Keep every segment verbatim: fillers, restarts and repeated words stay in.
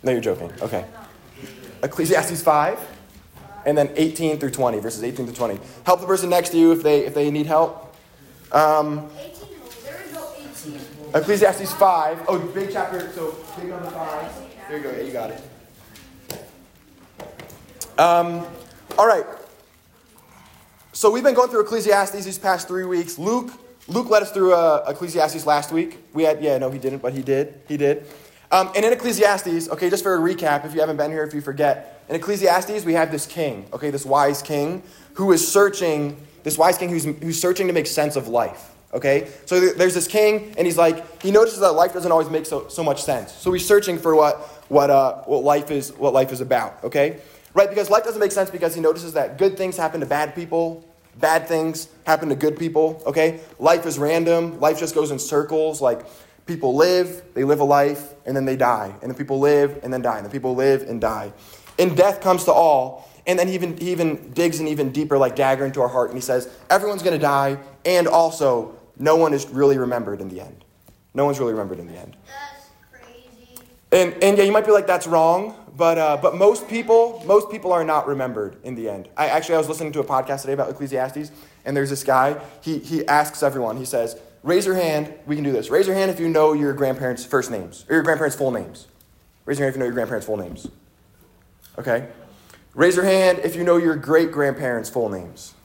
No, you're joking. Okay. Ecclesiastes five, and then eighteen through twenty, verses eighteen through twenty. Help the person next to you if they if they need help. Um, there is no eighteen. Ecclesiastes five. Oh, big chapter. So big number five. There you go. Yeah, you got it. Um, all right. So we've been going through Ecclesiastes these past three weeks. Luke, Luke led us through uh, Ecclesiastes last week. We had, yeah, no, he didn't, but he did. He did. Um, and in Ecclesiastes, okay, just for a recap, if you haven't been here, if you forget, in Ecclesiastes we have this king, okay, this wise king who is searching, this wise king who's who's searching to make sense of life. Okay, so th- there's this king, and he's like, he notices that life doesn't always make so, so much sense. So he's searching for what what uh what life is what life is about. Okay. Right, because life doesn't make sense because he notices that good things happen to bad people, bad things happen to good people, okay? Life is random. Life just goes in circles. Like, people live, they live a life, and then they die. And then people live, and then die. And then people live and die. And death comes to all. And then he even, he even digs an even deeper, like, dagger into our heart. And he says, everyone's going to die, and also, no one is really remembered in the end. No one's really remembered in the end. That's crazy. And, and yeah, you might be like, that's wrong. But uh, but most people most people are not remembered in the end. I actually I was listening to a podcast today about Ecclesiastes, and there's this guy. He he asks everyone. He says, "Raise your hand. We can do this. Raise your hand if you know your grandparents' first names or your grandparents' full names. Raise your hand if you know your grandparents' full names. Okay. Raise your hand if you know your great grandparents' full names.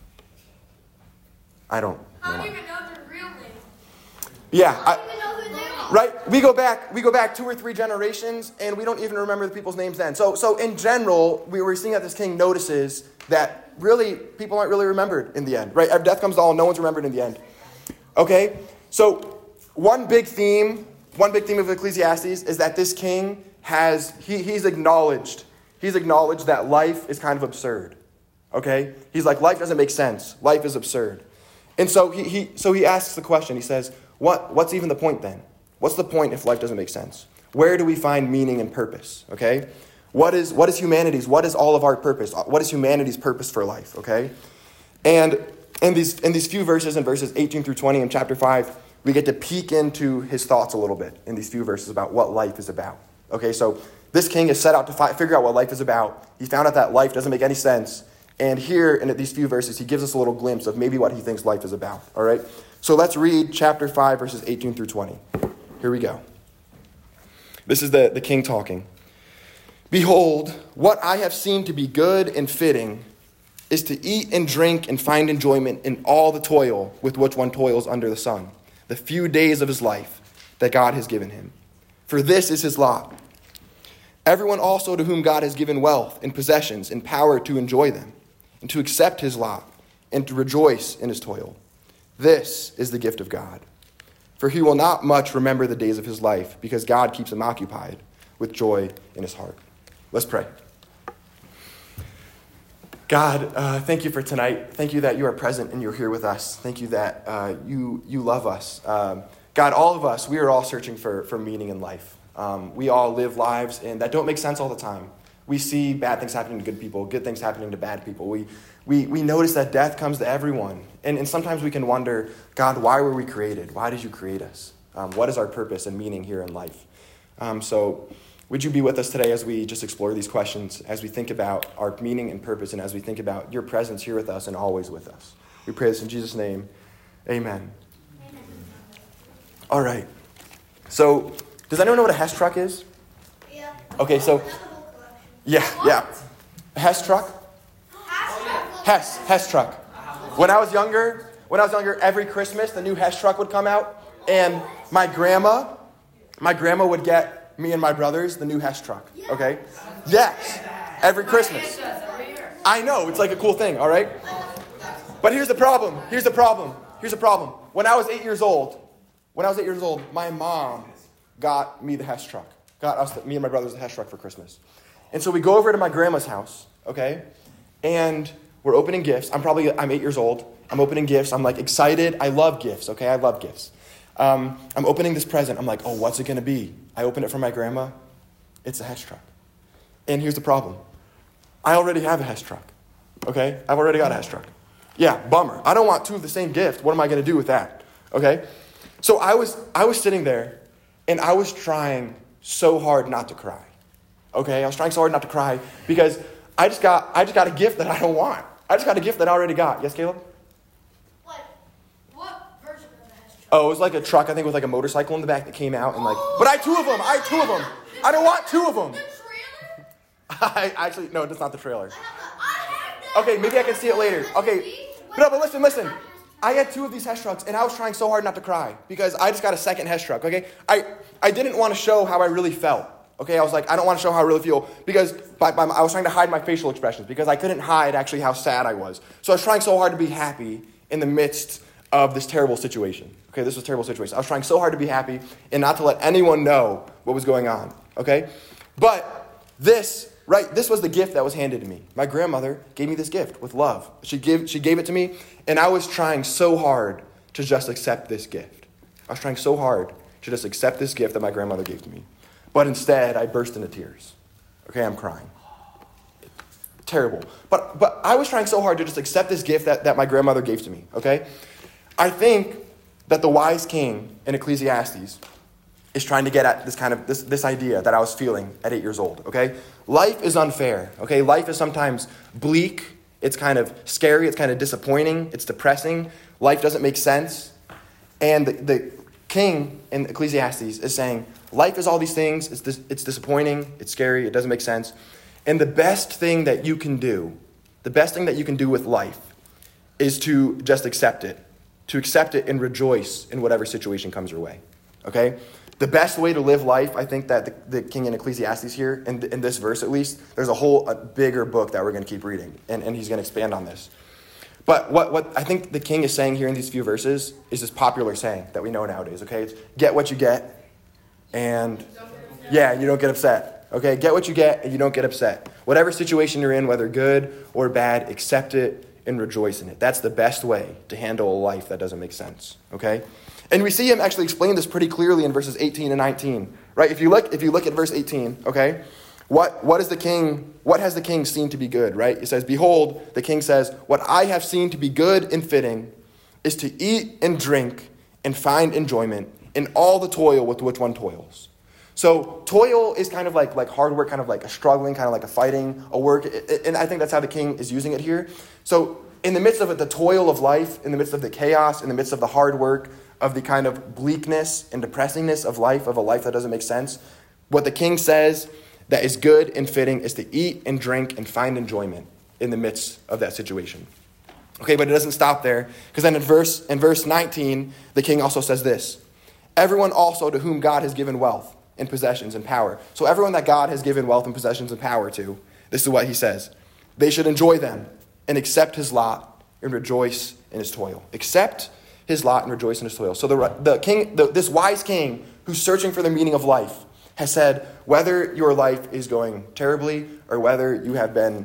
I don't. I don't even know their real name. Yeah. I I, don't even know who they are. Right, we go back. We go back two or three generations, and we don't even remember the people's names then. So, so in general, we were seeing that this king notices that really people aren't really remembered in the end. Right, if death comes to all, no one's remembered in the end. Okay, so one big theme, one big theme of Ecclesiastes is that this king has he he's acknowledged he's acknowledged that life is kind of absurd. Okay, he's like, life doesn't make sense. Life is absurd, and so he he so he asks the question. He says, what what's even the point then? What's the point if life doesn't make sense? Where do we find meaning and purpose? Okay? What is what is humanity's? What is all of our purpose? What is humanity's purpose for life? Okay? And in these in these few verses, in verses eighteen through twenty in chapter five, we get to peek into his thoughts a little bit in these few verses about what life is about. Okay, so this king has set out to fi- figure out what life is about. He found out that life doesn't make any sense. And here in these few verses, he gives us a little glimpse of maybe what he thinks life is about. All right? So let's read chapter five, verses eighteen through twenty. Here we go. This is the, the king talking. Behold, what I have seen to be good and fitting is to eat and drink and find enjoyment in all the toil with which one toils under the sun, the few days of his life that God has given him. For this is his lot. Everyone also to whom God has given wealth and possessions and power to enjoy them, and to accept his lot, and to rejoice in his toil. This is the gift of God. For he will not much remember the days of his life, because God keeps him occupied with joy in his heart. Let's pray. God, uh, thank you for tonight. Thank you that you are present and you're here with us. Thank you that uh, you you love us. Um, God, all of us, we are all searching for, for meaning in life. Um, we all live lives and that don't make sense all the time. We see bad things happening to good people, good things happening to bad people. We we we notice that death comes to everyone. And, and sometimes we can wonder, God, why were we created? Why did you create us? Um, what is our purpose and meaning here in life? Um, so would you be with us today as we just explore these questions, as we think about our meaning and purpose, and as we think about your presence here with us and always with us? We pray this in Jesus' name. Amen. Amen. All right. So does anyone know what a Hess truck is? Yeah. Okay, so yeah, yeah. Hess truck? Hess, Hess truck. When I was younger, when I was younger, every Christmas the new Hess truck would come out, and my grandma, my grandma would get me and my brothers the new Hess truck. Okay? Yes. Every Christmas. I know, it's like a cool thing, all right? But here's the problem. Here's the problem. Here's the problem. When I was eight years old, when I was eight years old, my mom got me the Hess truck. Got us, the, me and my brothers, the Hess truck for Christmas. And so we go over to my grandma's house, okay? And we're opening gifts. I'm probably, I'm eight years old. I'm opening gifts. I'm like excited. I love gifts, okay? I love gifts. Um, I'm opening this present. I'm like, oh, what's it going to be? I open it for my grandma. It's a Hess truck. And here's the problem. I already have a Hess truck, okay? I've already got a Hess truck. Yeah, bummer. I don't want two of the same gift. What am I going to do with that, okay? So I was I was sitting there, and I was trying so hard not to cry, Okay, I was trying so hard not to cry because I just got I just got a gift that I don't want. I just got a gift that I already got. Yes, Caleb? What? What version of the hash truck? Oh, it was like a truck, I think, with like a motorcycle in the back that came out and like. But I had two of them. I had two of them. I don't want two of them. The trailer? I actually no, that's not the trailer. I have that. Okay, maybe I can see it later. Okay, no, but listen, listen. I had two of these Hesh trucks, and I was trying so hard not to cry because I just got a second Hesh truck. Okay, I I didn't want to show how I really felt. Okay, I was like, I don't want to show how I really feel because by, by, I was trying to hide my facial expressions because I couldn't hide actually how sad I was. So I was trying so hard to be happy in the midst of this terrible situation. Okay, this was a terrible situation. I was trying so hard to be happy and not to let anyone know what was going on. Okay, but this, right, this was the gift that was handed to me. My grandmother gave me this gift with love. She gave, she gave it to me, and I was trying so hard to just accept this gift. I was trying so hard to just accept this gift that my grandmother gave to me. But instead, I burst into tears. Okay, I'm crying. Terrible. But but I was trying so hard to just accept this gift that, that my grandmother gave to me, okay? I think that the wise king in Ecclesiastes is trying to get at this kind of, this, this idea that I was feeling at eight years old, okay? Life is unfair, okay? Life is sometimes bleak. It's kind of scary. It's kind of disappointing. It's depressing. Life doesn't make sense. And the, the king in Ecclesiastes is saying, life is all these things. It's dis- it's disappointing. It's scary. It doesn't make sense. And the best thing that you can do, the best thing that you can do with life is to just accept it, to accept it and rejoice in whatever situation comes your way, okay? The best way to live life, I think that the, the king in Ecclesiastes here, in, in this verse at least, there's a whole a bigger book that we're going to keep reading, and, and he's going to expand on this. But what, what I think the king is saying here in these few verses is this popular saying that we know nowadays, okay? It's get what you get, and yeah, you don't get upset, okay? Get what you get, and you don't get upset. Whatever situation you're in, whether good or bad, accept it and rejoice in it. That's the best way to handle a life that doesn't make sense, okay? And we see him actually explain this pretty clearly in verses eighteen and nineteen, right? If you look, if you look at verse eighteen, okay, what what is the king? What has the king seen to be good, right? It says, "Behold," the king says, "what I have seen to be good and fitting is to eat and drink and find enjoyment in all the toil with which one toils." So toil is kind of like like hard work, kind of like a struggling, kind of like a fighting, a work, and I think that's how the king is using it here. So in the midst of it, the toil of life, in the midst of the chaos, in the midst of the hard work, of the kind of bleakness and depressingness of life, of a life that doesn't make sense, what the king says that is good and fitting is to eat and drink and find enjoyment in the midst of that situation. Okay, but it doesn't stop there, because then in verse in verse nineteen, the king also says this: "Everyone also to whom God has given wealth and possessions and power." So everyone that God has given wealth and possessions and power to, this is what he says: "They should enjoy them and accept his lot and rejoice in his toil." Accept his lot and rejoice in his toil. So the the king, the, this wise king who's searching for the meaning of life, has said, whether your life is going terribly or whether you have been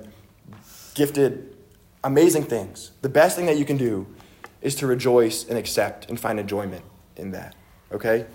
gifted amazing things, the best thing that you can do is to rejoice and accept and find enjoyment in that, okay?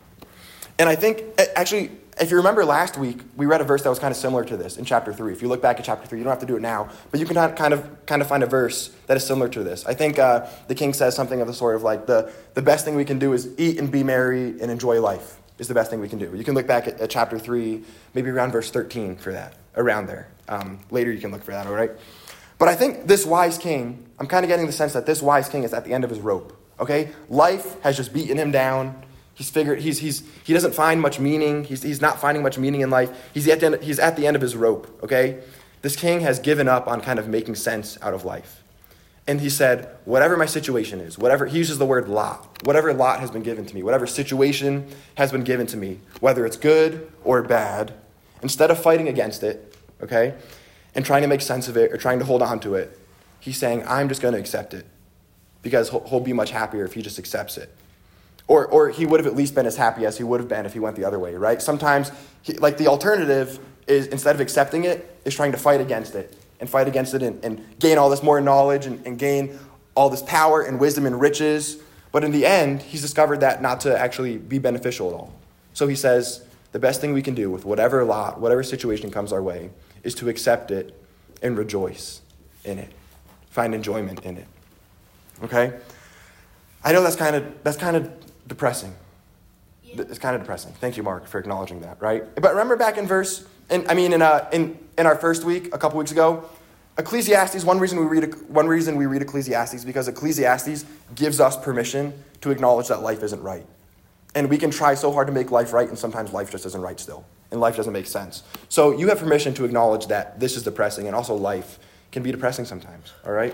And I think, actually, if you remember last week, we read a verse that was kind of similar to this in chapter three. If you look back at chapter three, you don't have to do it now, but you can kind of kind of find a verse that is similar to this. I think uh, the king says something of the sort of like, the, the best thing we can do is eat and be merry and enjoy life is the best thing we can do. You can look back at, at chapter three, maybe around verse thirteen for that, around there. Um, later you can look for that, all right? But I think this wise king, I'm kind of getting the sense that this wise king is at the end of his rope, okay? Life has just beaten him down. He's figured he's he's he doesn't find much meaning. He's he's not finding much meaning in life. He's at the end, he's at the end of his rope, okay? This king has given up on kind of making sense out of life. And he said, whatever my situation is, whatever, he uses the word lot, whatever lot has been given to me, whatever situation has been given to me, whether it's good or bad, instead of fighting against it, okay, and trying to make sense of it or trying to hold on to it, he's saying, I'm just going to accept it because he'll, he'll be much happier if he just accepts it. Or or he would have at least been as happy as he would have been if he went the other way, right? Sometimes, he, like the alternative is, instead of accepting it, is trying to fight against it. And fight against it and, and gain all this more knowledge and, and gain all this power and wisdom and riches. But in the end, he's discovered that not to actually be beneficial at all. So he says, the best thing we can do with whatever lot, whatever situation comes our way, is to accept it and rejoice in it. Find enjoyment in it. Okay? I know that's kind of that's kind of depressing. It's kind of depressing. Thank you, Mark, for acknowledging that, right? But remember back in verse And I mean, in, uh, in, in our first week, a couple weeks ago, Ecclesiastes, one reason we read one reason we read Ecclesiastes is because Ecclesiastes gives us permission to acknowledge that life isn't right. And we can try so hard to make life right, and sometimes life just isn't right still. And life doesn't make sense. So you have permission to acknowledge that this is depressing, and also life can be depressing sometimes, all right?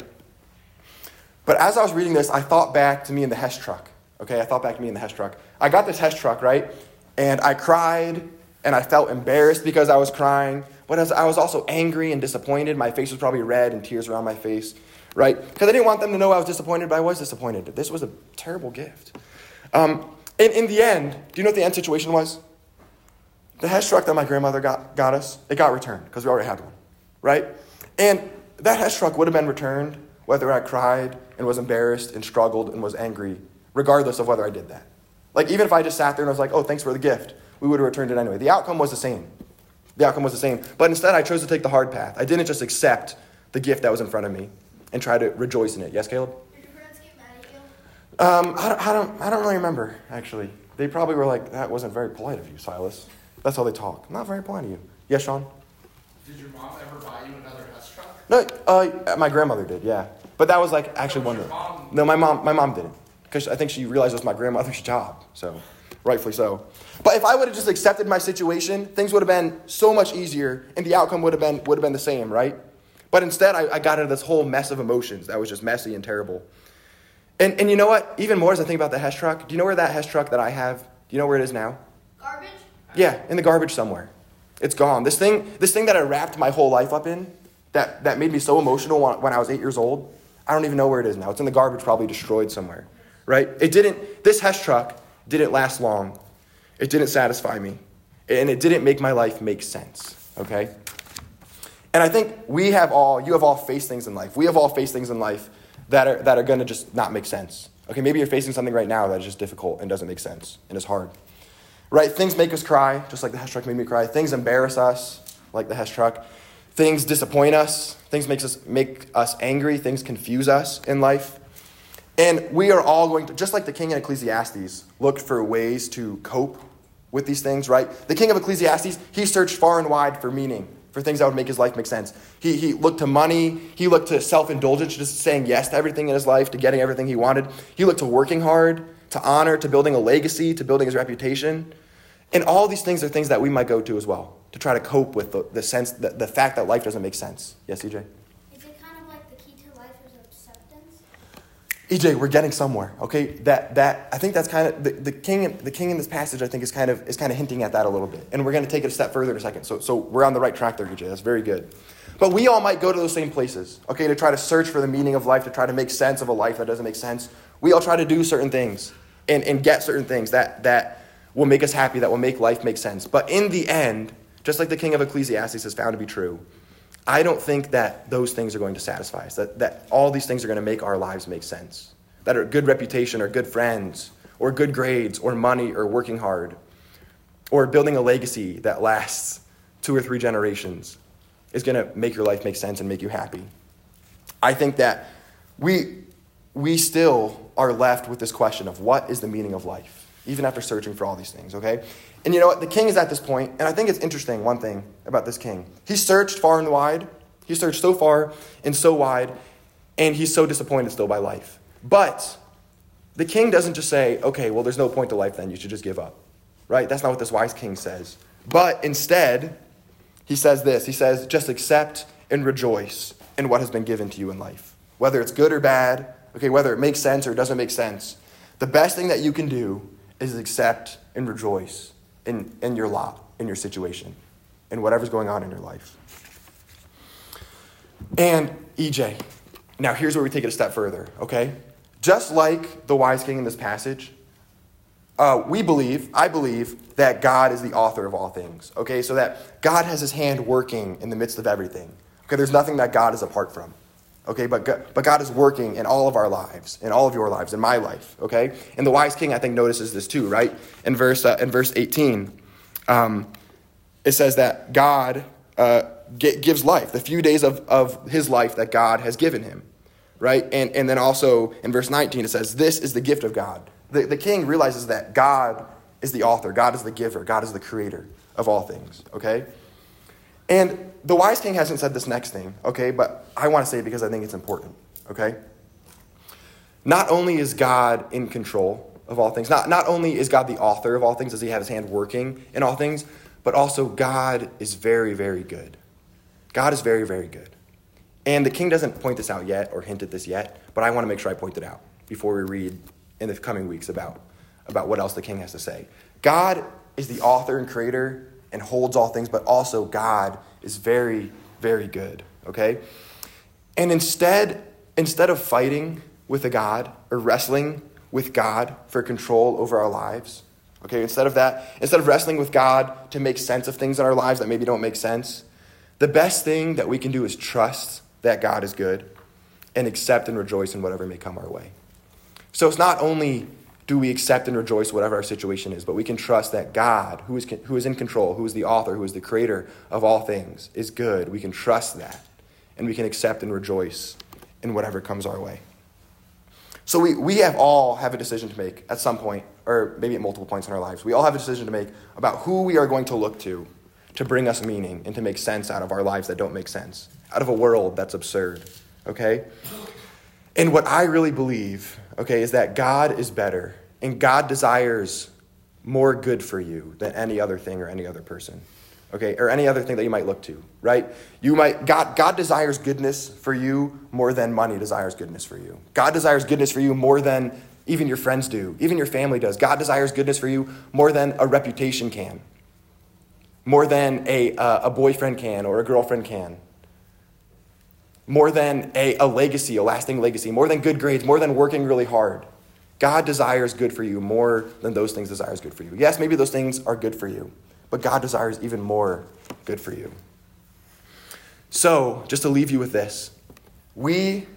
But as I was reading this, I thought back to me in the Hess truck, okay? I thought back to me in the Hess truck. I got this Hess truck, right? And I cried, and I felt embarrassed because I was crying. But as I was also angry and disappointed. My face was probably red and tears around my face, right? Because I didn't want them to know I was disappointed, but I was disappointed. This was a terrible gift. Um, and in the end, do you know what the end situation was? The Hess truck that my grandmother got, got us, it got returned because we already had one, right? And that Hess truck would have been returned whether I cried and was embarrassed and struggled and was angry, regardless of whether I did that. Like, even if I just sat there and was like, oh, thanks for the gift, we would have returned it anyway. The outcome was the same. The outcome was the same. But instead, I chose to take the hard path. I didn't just accept the gift that was in front of me and try to rejoice in it. Yes, Caleb? Did your parents get mad at you? Um, I don't, I don't, I don't really remember, actually. They probably were like, that wasn't very polite of you, Silas. That's how they talk. Not very polite of you. Yes, Sean? Did your mom ever buy you another Hess truck? No, uh, my grandmother did, yeah. But that was like actually So one was of your the... mom- No, my mom, my mom didn't. Because I think she realized it was my grandmother's job. So, rightfully so. But if I would have just accepted my situation, things would have been so much easier, and the outcome would have been would have been the same, right? But instead, I, I got into this whole mess of emotions that was just messy and terrible. And and you know what? Even more as I think about the Hess truck, do you know where that Hess truck that I have, do you know where it is now? Garbage? Yeah, in the garbage somewhere. It's gone. This thing, this thing that I wrapped my whole life up in, that, that made me so emotional when, when I was eight years old, I don't even know where it is now. It's in the garbage, probably destroyed somewhere, right? It didn't, this Hess truck didn't last long. It didn't satisfy me. And it didn't make my life make sense, okay? And I think we have all, you have all faced things in life. We have all faced things in life that are, that are going to just not make sense. Okay, maybe you're facing something right now that is just difficult and doesn't make sense and is hard. Right? Things make us cry, just like the Hess truck made me cry. Things embarrass us, like the Hess truck. Things disappoint us. Things makes us make us angry. Things confuse us in life. And we are all going to, just like the king in Ecclesiastes, look for ways to cope with these things, right? The king of Ecclesiastes, he searched far and wide for meaning, for things that would make his life make sense. He, he looked to money. He looked to self-indulgence, just saying yes to everything in his life, to getting everything he wanted. He looked to working hard, to honor, to building a legacy, to building his reputation. And all these things are things that we might go to as well, to try to cope with the, the sense, the, the fact that life doesn't make sense. Yes, E J? Is it kind of like the key to life is acceptance? E J, we're getting somewhere, okay? That that I think that's kind of the, the king. The king in this passage, I think, is kind of is kind of hinting at that a little bit, and we're going to take it a step further in a second. So so we're on the right track there, E J. That's very good. But we all might go to those same places, okay, to try to search for the meaning of life, to try to make sense of a life that doesn't make sense. We all try to do certain things and and get certain things that that will make us happy, that will make life make sense. But in the end, just like the king of Ecclesiastes has found to be true, I don't think that those things are going to satisfy us, that, that all these things are going to make our lives make sense, that are good reputation or good friends or good grades or money or working hard or building a legacy that lasts two or three generations is going to make your life make sense and make you happy. I think that we, we still are left with this question of what is the meaning of life? Even after searching for all these things, okay? And you know what? The king is at this point, and I think it's interesting, one thing about this king. He searched far and wide. He searched so far and so wide, and he's so disappointed still by life. But the king doesn't just say, okay, well, there's no point to life then. You should just give up, right? That's not what this wise king says. But instead, he says this. He says, just accept and rejoice in what has been given to you in life. Whether it's good or bad, okay, whether it makes sense or it doesn't make sense, the best thing that you can do is accept and rejoice in, in your lot, in your situation, in whatever's going on in your life. And E J, now here's where we take it a step further, okay? Just like the wise king in this passage, uh, we believe, I believe, that God is the author of all things, okay? So that God has his hand working in the midst of everything. Okay, there's nothing that God is apart from. Okay, but God, but God is working in all of our lives, in all of your lives, in my life, okay? And the wise king, I think, notices this too, right? In verse uh, in verse eighteen, um, it says that God uh, g- gives life, the few days of, of his life that God has given him, right? And, and then also in verse nineteen, it says, this is the gift of God. The, the king realizes that God is the author, God is the giver, God is the creator of all things, okay? And the wise king hasn't said this next thing, okay? But I want to say it because I think it's important, okay? Not only is God in control of all things, not, not only is God the author of all things, does he have his hand working in all things, but also God is very, very good. God is very, very good. And the king doesn't point this out yet or hint at this yet, but I want to make sure I point it out before we read in the coming weeks about, about what else the king has to say. God is the author and creator and holds all things, but also God is very, very good, okay? And instead, instead of fighting with a God or wrestling with God for control over our lives, okay, instead of that, instead of wrestling with God to make sense of things in our lives that maybe don't make sense, the best thing that we can do is trust that God is good and accept and rejoice in whatever may come our way. So it's not only do we accept and rejoice whatever our situation is, but we can trust that God, who is who is in control, who is the author, who is the creator of all things, is good. We can trust that, and we can accept and rejoice in whatever comes our way. So we, we have all have a decision to make at some point, or maybe at multiple points in our lives. We all have a decision to make about who we are going to look to to bring us meaning and to make sense out of our lives that don't make sense, out of a world that's absurd, okay? And what I really believe, okay, is that God is better, and God desires more good for you than any other thing or any other person, okay, or any other thing that you might look to, right? You might God God desires goodness for you more than money desires goodness for you. God desires goodness for you more than even your friends do, even your family does. God desires goodness for you more than a reputation can, more than a uh, a boyfriend can or a girlfriend can. More than a, a legacy, a lasting legacy, more than good grades, more than working really hard. God desires good for you more than those things desires good for you. Yes, maybe those things are good for you, but God desires even more good for you. So, just to leave you with this, we,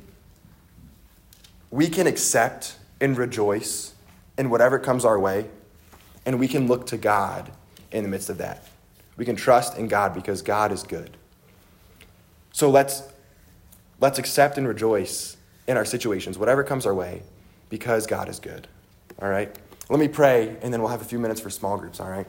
we can accept and rejoice in whatever comes our way, and we can look to God in the midst of that. We can trust in God because God is good. So let's Let's accept and rejoice in our situations, whatever comes our way, because God is good. All right? Let me pray, and then we'll have a few minutes for small groups, all right?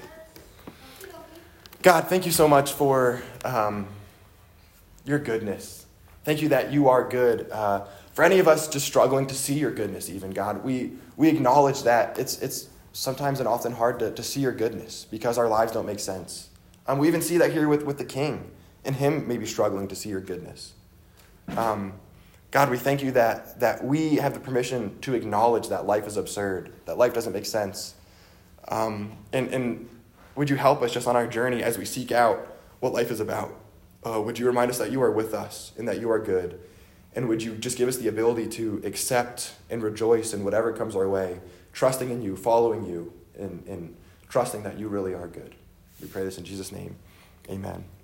God, thank you so much for um, your goodness. Thank you that you are good. Uh, for any of us just struggling to see your goodness even, God, we we acknowledge that it's it's sometimes and often hard to, to see your goodness because our lives don't make sense. Um, we even see that here with, with the king, and him maybe struggling to see your goodness. Um, God, we thank you that that we have the permission to acknowledge that life is absurd, that life doesn't make sense. Um, and, and would you help us just on our journey as we seek out what life is about? Uh, would you remind us that you are with us and that you are good? And would you just give us the ability to accept and rejoice in whatever comes our way, trusting in you, following you, and, and trusting that you really are good. We pray this in Jesus' name. Amen.